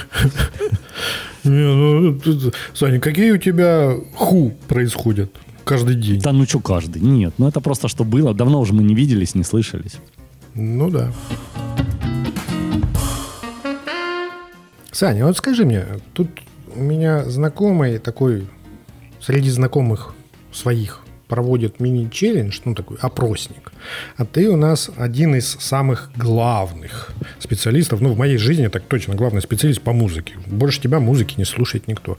Саня, какие у тебя происходят каждый день? Да ну что каждый? Нет, ну это просто что было. Давно уже мы не виделись, не слышались. Ну да. Саня, вот скажи мне, тут у меня знакомый такой, среди знакомых своих, проводит мини-челлендж, ну, такой опросник. А ты у нас один из самых главных специалистов, ну, в моей жизни так точно, главный специалист по музыке. Больше тебя музыки не слушает никто.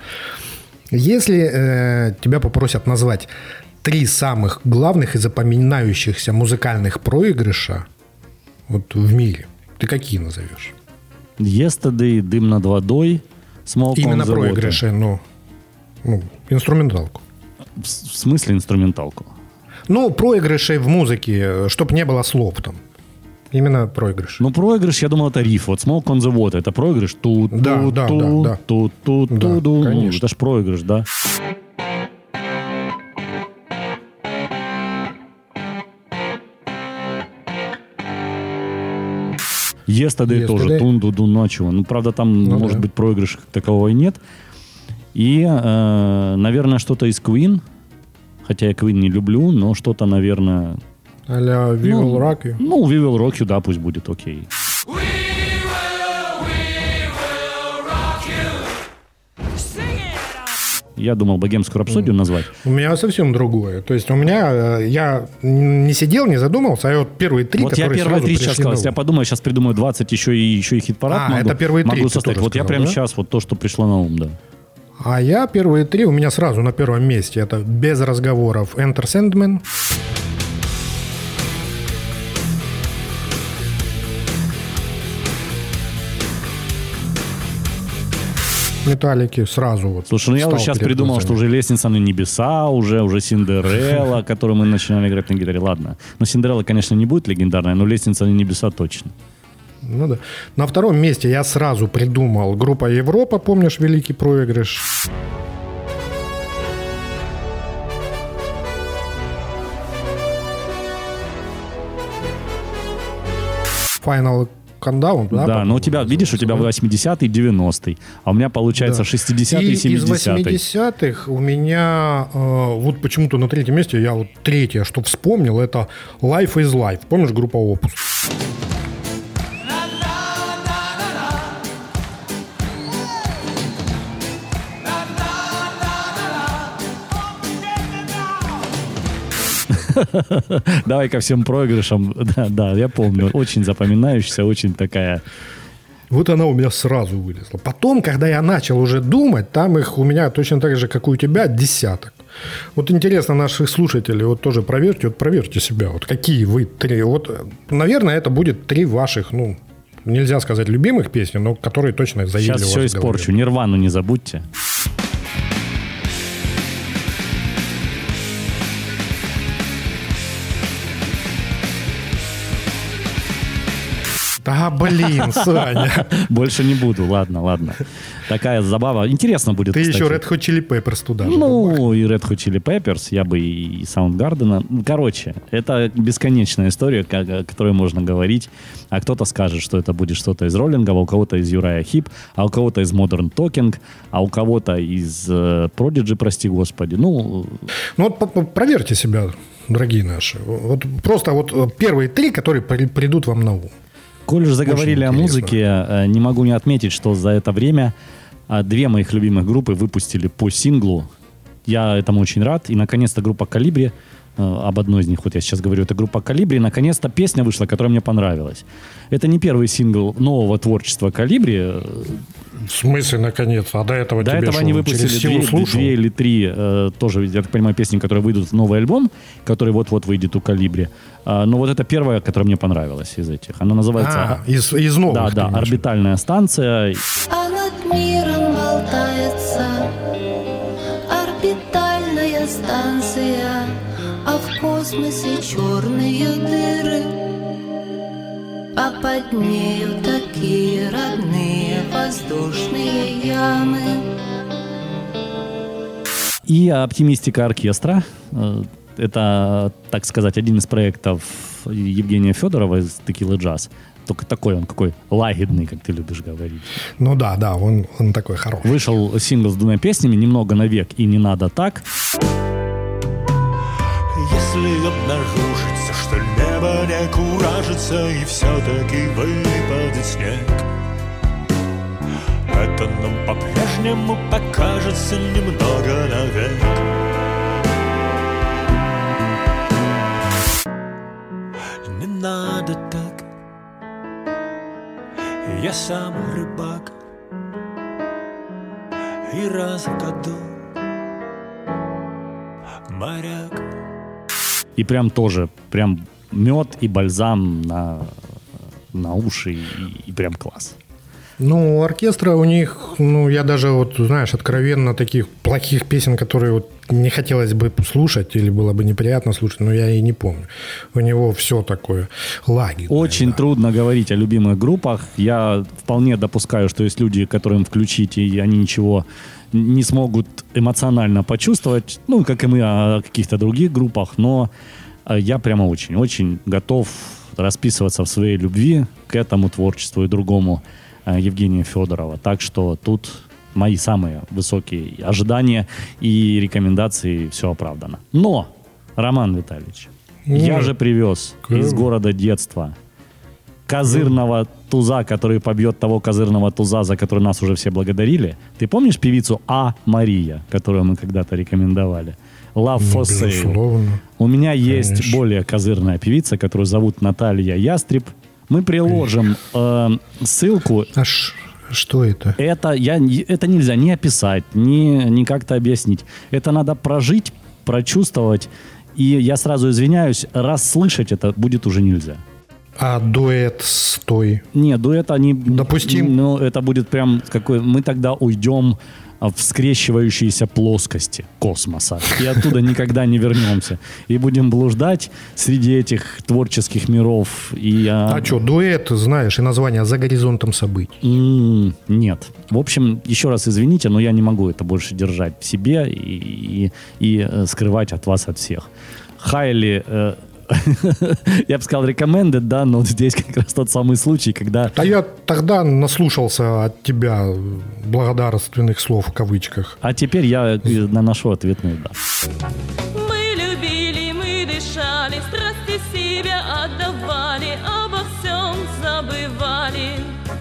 Если тебя попросят назвать 3 самых главных и запоминающихся музыкальных проигрыша вот в мире, ты какие назовешь? Yesterday, «Дым над водой», «Smoke on the Water». Именно проигрыши, ну, инструменталку. В смысле инструменталку? Ну, проигрыши в музыке, чтобы не было слов там. Именно проигрыш. Ну, проигрыш, я думал, это риф. Вот «Smoke on the Water» — это проигрыш. Да, конечно. Это ж проигрыш, да? Yesterday тоже. Тун-ду-ду ночью. Ну, правда, там, может быть, проигрыша такового и нет. И, наверное, что-то из Queen. Хотя я Queen не люблю, но что-то, наверное... А-ля We Will Rock You? Ну, We Will Rock You, да, пусть будет окей. We will rock you. Sing it. Я думал богемскую рапсодию назвать. У меня совсем другое. То есть у меня... Я не сидел, не задумался, а вот первые 3, вот которые я первые 3 сейчас сказал. Я подумаю, сейчас придумаю 20, еще и хит-парад могу. Это первые 3 могу составить. Вот я прямо сейчас вот то, что пришло на ум, да. А я первые 3, у меня сразу на первом месте. Это без разговоров Enter Sandman. Металлики сразу вот. Слушай, ну я вот сейчас придумал, что уже «Лестница на небеса», уже «Синдерелла», которую мы начинали играть на гитаре. Ладно. Но «Синдерелла», конечно, не будет легендарная, но «Лестница на небеса» точно. Ну да. На втором месте я сразу придумал группа «Европа», помнишь, великий проигрыш? Final Countdown, да? Да, но у тебя, видишь, у тебя 80-й, 90-й, а у меня получается 60-й, И 70-й. из 80-х у меня вот почему-то на третьем месте, я вот третье, что вспомнил, это Life is Life. Помнишь группа Opus? Давай ко всем проигрышам. Да, я помню. Очень запоминающаяся, очень такая... Вот она у меня сразу вылезла. Потом, когда я начал уже думать, там их у меня точно так же, как и у тебя, десяток. Вот интересно, наших слушателей, вот тоже проверьте себя. Вот какие вы три. Вот, наверное, это будет три ваших, ну, нельзя сказать любимых песни, но которые точно заели. Сейчас все испорчу. Нирвану не забудьте. Да, блин, Саня. Больше не буду, ладно. Такая забава. Интересно будет, Ты кстати. еще Red Hot Chili Peppers туда же. Ну, и Red Hot Chili Peppers, я бы и Soundgarden. Короче, это бесконечная история, о которой можно говорить. А кто-то скажет, что это будет что-то из роллингов, а у кого-то из Uriah Heep, а у кого-то из Modern Talking, а у кого-то из Prodigy, прости господи. Ну вот проверьте себя, дорогие наши. Вот просто вот первые три, которые придут вам на ум. Коль уже заговорили о музыке, не могу не отметить, что за это время две моих любимых группы выпустили по синглу. Я этому очень рад. И, наконец-то, группа «Колибри», об одной из них, вот я сейчас говорю, это группа «Колибри», наконец-то песня вышла, которая мне понравилась. Это не первый сингл нового творчества «Колибри». В смысле, наконец-то? А до этого тебе они через выпустили силу слушал? две или три, тоже, я так понимаю, песни, которые выйдут в новый альбом, который вот-вот выйдет у «Колибри». Но вот это первая, которая мне понравилась из этих. Она называется... из новых. Да, «Орбитальная станция». А над миром болтается орбитальная станция, а в космосе черные дыры, а под нею такие родные воздушные ямы. И «Оптимистика оркестра». Это, так сказать, один из проектов Евгения Федорова из «Текилы Джаз». Только такой он, какой лагидный, как ты любишь говорить. Ну да, он такой хороший. Вышел сингл с двумя песнями «Немного навек» и «Не надо так». Если обнаружится, что небо не куражится и все-таки выпадет снег, это нам по-прежнему покажется немного навек. Не надо так, я сам рыбак, и раз в году моряк. И прям тоже, прям мед и бальзам на уши, и прям класс. Ну, у оркестра у них, я даже вот, знаешь, откровенно таких плохих песен, которые вот не хотелось бы слушать или было бы неприятно слушать, но я и не помню. У него все такое лагидное. Очень трудно говорить о любимых группах. Я вполне допускаю, что есть люди, которым включить, и они ничего не смогут эмоционально почувствовать, как и мы о каких-то других группах, но я прямо очень-очень готов расписываться в своей любви к этому творчеству и другому Евгения Федорова. Так что тут мои самые высокие ожидания и рекомендации, все оправдано. Но, Роман Витальевич, я же привез из города детства козырного туза, который побьет того козырного туза, за который нас уже все благодарили. Ты помнишь певицу А. Мария, которую мы когда-то рекомендовали? Love for Sale. Безусловно. У меня есть Конечно. более козырная певица, которую зовут Наталья Ястреб. Мы приложим ссылку. Что это? Это нельзя ни описать, ни как-то объяснить. Это надо прожить, прочувствовать. И я сразу извиняюсь, раз слышать это будет уже нельзя. А дуэт с той? Не, дуэт они... Допустим. Ну, это будет прям какой... Мы тогда уйдем в скрещивающиеся плоскости космоса. И оттуда никогда не вернемся. И будем блуждать среди этих творческих миров. А что, дуэт, знаешь, и название «За горизонтом событий». Нет. В общем, еще раз извините, но я не могу это больше держать в себе и скрывать от вас, от всех. Highly я бы сказал recommended, да, но здесь как раз тот самый случай, когда... А я тогда наслушался от тебя благодарственных слов в кавычках. А теперь я наношу ответный «да». Мы любили, мы дышали, страсти себя отдавали, обо всем забывали.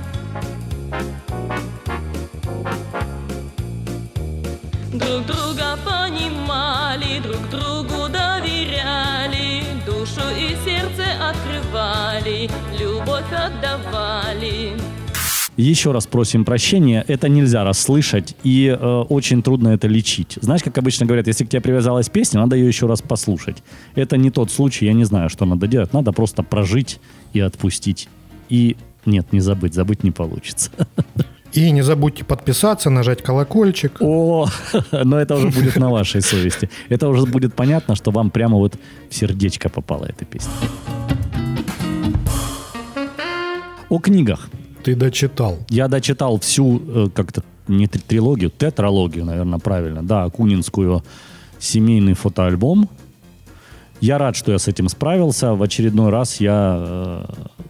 Друг друга понимали, друг другу доверяли, душу и сердце открывали, любовь отдавали. Еще раз просим прощения, это нельзя расслышать, и очень трудно это лечить. Знаешь, как обычно говорят, если к тебе привязалась песня, надо ее еще раз послушать. Это не тот случай, я не знаю, что надо делать. Надо просто прожить и отпустить. И нет, не забыть не получится. И не забудьте подписаться, нажать колокольчик. О, но это уже будет на вашей совести. Это уже будет понятно, что вам прямо вот в сердечко попала эта песня. О книгах. Ты дочитал. Я дочитал всю, как-то не трилогию, тетралогию, наверное, правильно. Да, акунинскую «Семейный фотоальбом». Я рад, что я с этим справился. В очередной раз я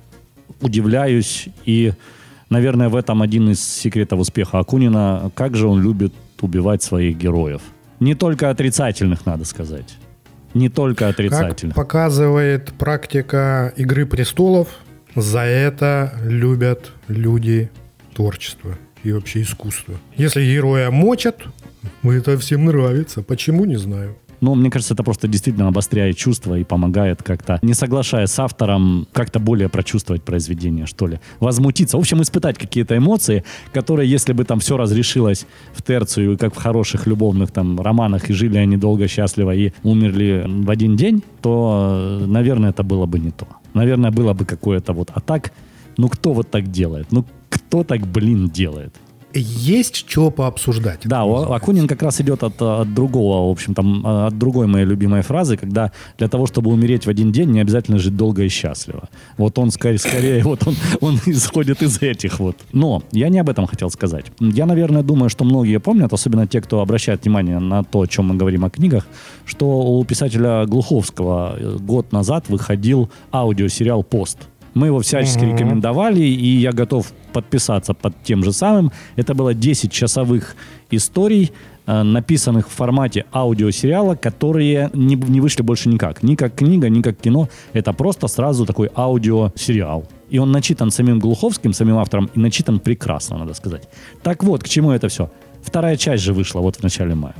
удивляюсь. И, наверное, в этом один из секретов успеха Акунина. Как же он любит убивать своих героев. Не только отрицательных, надо сказать. Не только отрицательных. Как показывает практика «Игры престолов», за это любят люди творчество и вообще искусство. Если героя мочат, это всем нравится. Почему, не знаю. Ну, мне кажется, это просто действительно обостряет чувства и помогает как-то, не соглашаясь с автором, как-то более прочувствовать произведение, что ли. Возмутиться. В общем, испытать какие-то эмоции, которые, если бы там все разрешилось в терцию, как в хороших любовных там романах, и жили они долго, счастливо, и умерли в один день, то, наверное, это было бы не то. Наверное, было бы какое-то вот... А так, ну кто вот так делает? Ну кто так, делает? Есть что пообсуждать. Да, Акунин как раз идет от другого, в общем, там, от другой моей любимой фразы, когда для того, чтобы умереть в один день, не обязательно жить долго и счастливо. Вот он скорее вот он исходит из этих вот. Но я не об этом хотел сказать. Я, наверное, думаю, что многие помнят, особенно те, кто обращает внимание на то, о чем мы говорим о книгах, что у писателя Глуховского год назад выходил аудиосериал «Пост». Мы его всячески рекомендовали, и я готов подписаться под тем же самым. Это было 10 часовых историй, написанных в формате аудиосериала, которые не вышли больше никак. Ни как книга, ни как кино. Это просто сразу такой аудиосериал. И он начитан самим Глуховским, самим автором, и начитан прекрасно, надо сказать. Так вот, к чему это все? Вторая часть же вышла вот в начале мая.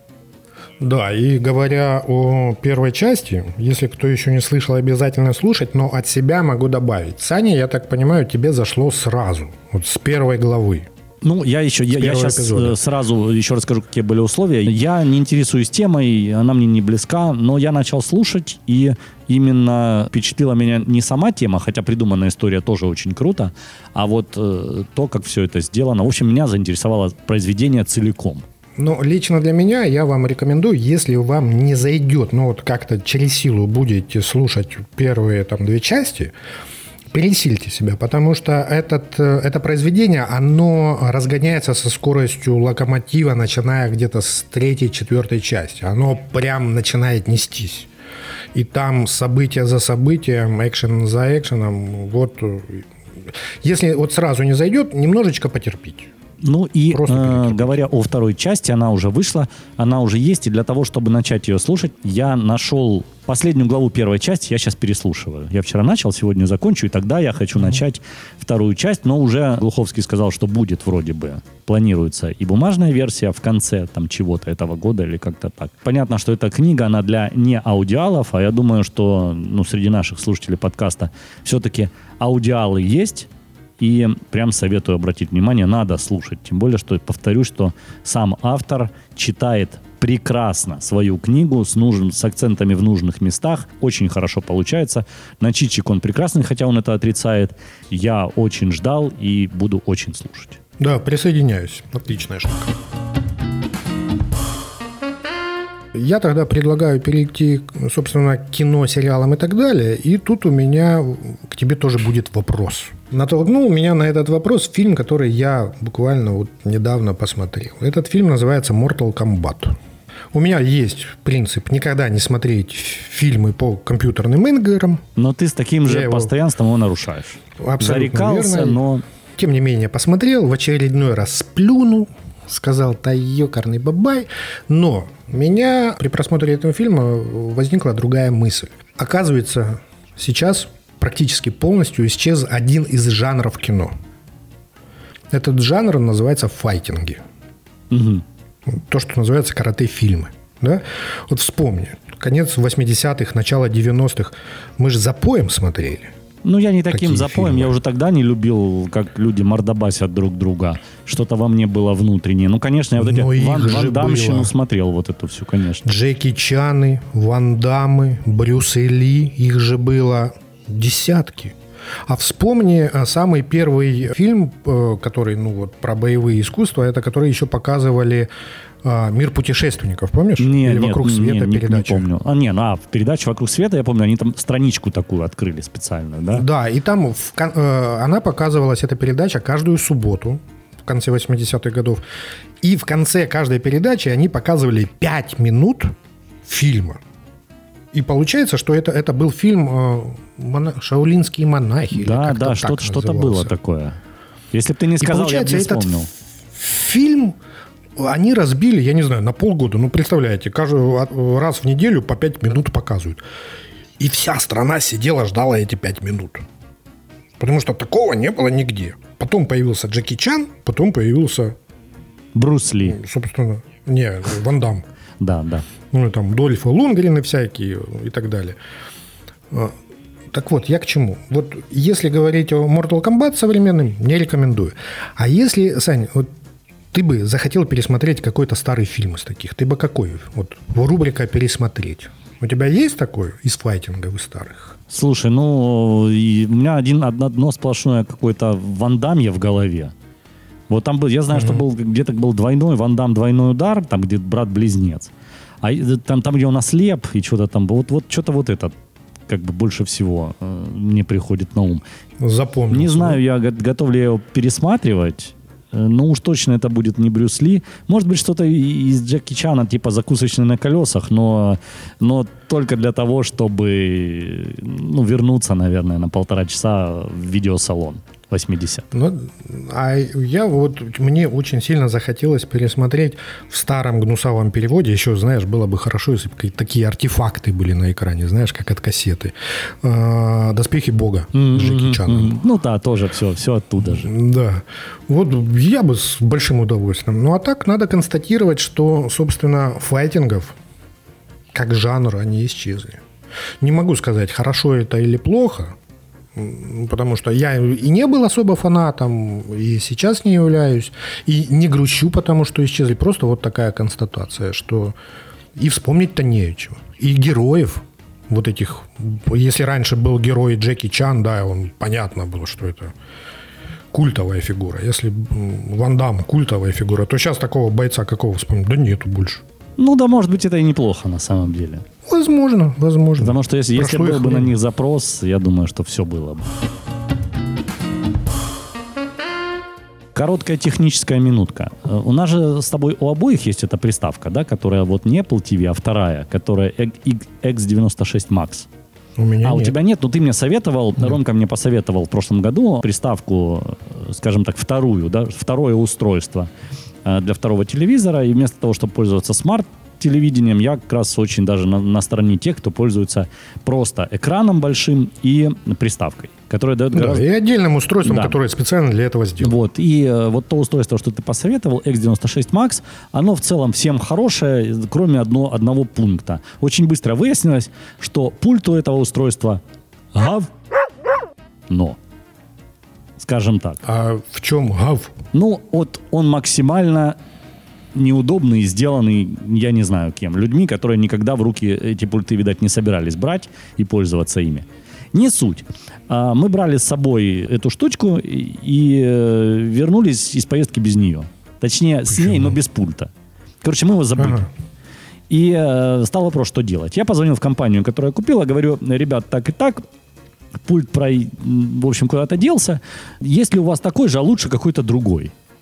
Да, и говоря о первой части, если кто еще не слышал, обязательно слушать, но от себя могу добавить. Саня, я так понимаю, тебе зашло сразу, вот с первой главы. Ну, я сейчас сразу еще расскажу, какие были условия. Я не интересуюсь темой, она мне не близка, но я начал слушать, и именно впечатлила меня не сама тема, хотя придуманная история тоже очень круто, а вот то, как все это сделано. В общем, меня заинтересовало произведение целиком. Но лично для меня я вам рекомендую, если вам не зайдет, ну вот как-то через силу будете слушать первые там 2 части, пересильте себя, потому что это произведение, оно разгоняется со скоростью локомотива, начиная где-то с 3-4 части. Оно прям начинает нестись. И там событие за событием, экшен за экшеном. Вот. Если вот сразу не зайдет, немножечко потерпите. Ну и говоря о второй части, она уже вышла, она уже есть, и для того, чтобы начать ее слушать, я нашел последнюю главу первой части, я сейчас переслушиваю. Я вчера начал, сегодня закончу, и тогда я хочу начать вторую часть, но уже Глуховский сказал, что будет вроде бы, планируется и бумажная версия в конце там чего-то этого года или как-то так. Понятно, что эта книга, она для не аудиалов, а я думаю, что среди наших слушателей подкаста все-таки аудиалы есть. И прям советую обратить внимание, надо слушать. Тем более, что, повторюсь, что сам автор читает прекрасно свою книгу с акцентами в нужных местах. Очень хорошо получается. Начитчик он прекрасный, хотя он это отрицает. Я очень ждал и буду очень слушать. Да, присоединяюсь. Отличная штука. Я тогда предлагаю перейти, собственно, к кино, сериалам и так далее. И тут у меня к тебе тоже будет вопрос. Натолкнул меня на этот вопрос фильм, который я буквально вот недавно посмотрел. Этот фильм называется «Mortal Kombat». У меня есть принцип никогда не смотреть фильмы по компьютерным играм. Но ты с таким же Я его- постоянством его нарушаешь. Абсолютно Зарекался, верно. но... Тем не менее, посмотрел, в очередной раз сплюнул, сказал, да ёкарный бабай. Но у меня при просмотре этого фильма возникла другая мысль. Оказывается, сейчас практически полностью исчез один из жанров кино. Этот жанр называется файтинги. Мгм. То, что называется карате-фильмы. Да? Вот вспомни, конец 80-х, начало 90-х. Мы же запоем смотрели. Ну, я не таким Такие запоем. фильмы. Я уже тогда не любил, как люди мордобасят друг друга. Что-то во мне было внутреннее. Ну, конечно, я вот эти Но их же вандамщину было. смотрел, вот эту всю, конечно. Джеки Чаны, Ван Даммы, Брюсы Ли. Их же было десятки. А вспомни самый первый фильм, который, ну вот, про боевые искусства, это который еще показывали «Мир путешественников», помнишь? Или «Вокруг света» не передача. помню. В передаче «Вокруг света», я помню, они там страничку такую открыли специальную, да? Да, и там она показывалась, эта передача, каждую субботу в конце 80-х годов. И в конце каждой передачи они показывали 5 минут фильма. И получается, что это был фильм «Шаолинские монахи». или Да, как-то да, так что-то назывался. было такое. Если бы ты не И сказал, я бы получается, не этот вспомнил. фильм они разбили, я не знаю, на полгода. Ну, представляете, каждый раз в неделю по 5 минут показывают. И вся страна сидела, ждала эти 5 минут. Потому что такого не было нигде. Потом появился Джеки Чан, потом появился, Брюс Ли. собственно, Ван Дамм. Да, да. Ну, и там Дольф Лундгрены всякие и так далее. Так вот, я к чему? Вот если говорить о Mortal Kombat современным, не рекомендую. А если, Сань, вот ты бы захотел пересмотреть какой-то старый фильм из таких, ты бы какой? Вот рубрика «Пересмотреть». У тебя есть такой из файтингов из старых? Слушай, ну, и у меня одно сплошное какое-то вандамье в голове. Вот там был, я знаю, что где-то был двойной Ван Дам, двойной удар, там где брат-близнец. А там, где он ослеп, и что-то там, вот что-то вот это как бы больше всего мне приходит на ум. Запомнил. Не знаю, я готов ли я его пересматривать, но уж точно это будет не Брюс Ли. Может быть, что-то из Джеки Чана, типа «Закусочный на колесах», но только для того, чтобы вернуться, наверное, на 1,5 часа в видеосалон 80. Ну, а мне очень сильно захотелось пересмотреть в старом гнусавом переводе. Еще, знаешь, было бы хорошо, если бы такие артефакты были на экране, знаешь, как от кассеты. «Доспехи Бога» с Джеки Чаном. Ну да, тоже все оттуда же. Да. Вот я бы с большим удовольствием. Ну, а так надо констатировать, что, собственно, файтингов как жанр они исчезли. Не могу сказать, хорошо это или плохо, потому что я и не был особо фанатом, и сейчас не являюсь, и не грущу, потому что исчезли. Просто вот такая констатация, что и вспомнить-то не о чем. И героев вот этих, если раньше был герой Джеки Чан, да, он понятно было, что это культовая фигура. Если Ван Дамм культовая фигура, то сейчас такого бойца какого вспомнить? Да нету больше. Ну да, может быть, это и неплохо на самом деле. Возможно. Потому что если Прошло был их бы на время. них запрос, я думаю, что все было бы. Короткая техническая минутка. У нас же с тобой у обоих есть эта приставка, да, которая вот не Apple TV, а вторая, которая X96 Max. У меня У нет. тебя нет? Ну, ты мне советовал, Ромка мне посоветовал в прошлом году приставку, скажем так, второе устройство для второго телевизора. И вместо того, чтобы пользоваться смарт-телевидением, я как раз очень даже на стороне тех, кто пользуется просто экраном большим и приставкой, которая дает Да, гораздо... и отдельным устройством, Да. которое специально для этого сделано. Вот, и вот то устройство, что ты посоветовал, X96 Max, оно в целом всем хорошее, кроме одного пункта. Очень быстро выяснилось, что пульт у этого устройства говно. Скажем так. А в чем гав? Ну, вот он максимально неудобный, сделанный, я не знаю кем, людьми, которые никогда в руки эти пульты, видать, не собирались брать и пользоваться ими. Не суть. Мы брали с собой эту штучку и вернулись из поездки без нее. Точнее, с ней, но без пульта. Короче, мы его забыли. Ага. И стал вопрос, что делать. Я позвонил в компанию, которую я купила, говорю, ребят, так и так, пульт, в общем, куда-то делся. Есть ли у вас такой же, а лучше какой-то другой?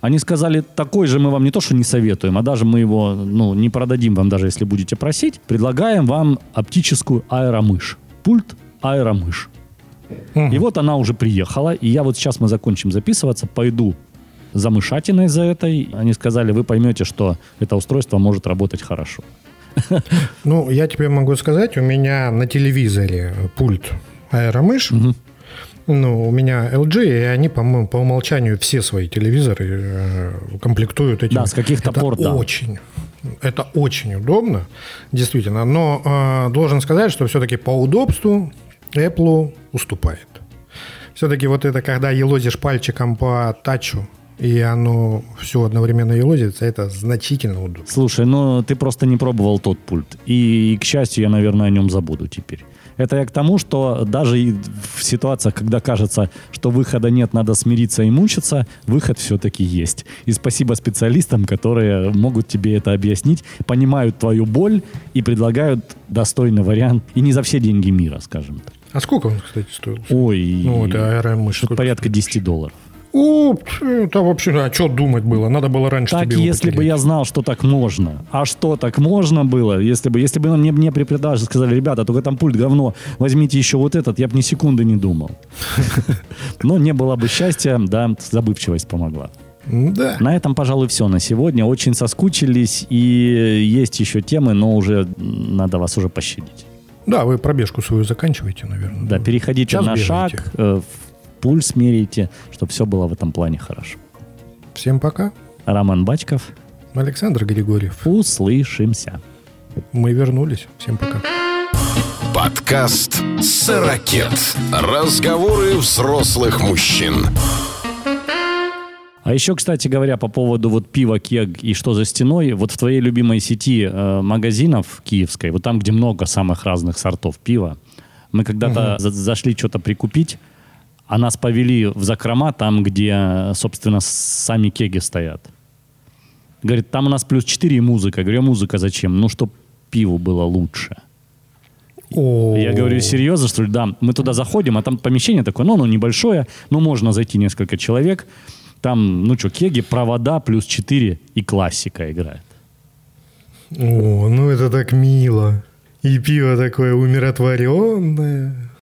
Они сказали, такой же мы вам не то, что не советуем, а даже мы его не продадим вам, даже если будете просить. Предлагаем вам оптическую аэромышь. Пульт аэромышь. И вот она уже приехала, и я вот сейчас мы закончим записываться, пойду за мышатиной за этой. Они сказали, вы поймете, что это устройство может работать хорошо. Ну, я тебе могу сказать, у меня на телевизоре пульт аэромышь. Ну, у меня LG, и они, по-моему, по умолчанию все свои телевизоры комплектуют этим. Да, с каких-то пор, да. Это очень удобно, действительно. Но должен сказать, что все-таки по удобству Apple уступает. Все-таки вот это, когда елозишь пальчиком по тачу, и оно все одновременно елозится, это значительно удобно. Слушай, ты просто не пробовал тот пульт. И, к счастью, я, наверное, о нем забуду теперь. Это я к тому, что даже и в ситуациях, когда кажется, что выхода нет, надо смириться и мучиться, выход все-таки есть. И спасибо специалистам, которые могут тебе это объяснить, понимают твою боль и предлагают достойный вариант. И не за все деньги мира, скажем так. А сколько он, кстати, стоил? Ой, ну, это аэромышь. Что-то порядка $10. Это вообще, а что думать было? Надо было раньше так, тебе его если потерять. бы я знал, что так можно. А что так можно было? Если бы мне при продаже сказали, ребята, только там пульт говно, возьмите еще вот этот, я бы ни секунды не думал. Но не было бы счастья, да, забывчивость помогла. Да. На этом, пожалуй, все на сегодня. Очень соскучились, и есть еще темы, но уже надо вас уже пощадить. Да, вы пробежку свою заканчиваете, наверное. Да, переходите Час на бегаете. шаг, пульс меряйте, чтобы все было в этом плане хорошо. Всем пока. Роман Бачков. Александр Григорьев. Услышимся. Мы вернулись. Всем пока. Подкаст «Сорокет». Разговоры взрослых мужчин. А еще, кстати говоря, по поводу вот пива «Кег» и «Что за стеной», вот в твоей любимой сети магазинов киевской, вот там, где много самых разных сортов пива, мы когда-то зашли что-то прикупить, а нас повели в закрома, там, где, собственно, сами кеги стоят. Говорит, там у нас +4 и музыка. Я говорю, музыка зачем? Ну, чтоб пиву было лучше. Я говорю, серьезно, что ли? Да. Мы туда заходим, а там помещение такое, оно небольшое, можно зайти несколько человек. Там, кеги, провода, +4 и классика играет. О, это так мило. И пиво такое умиротворенное.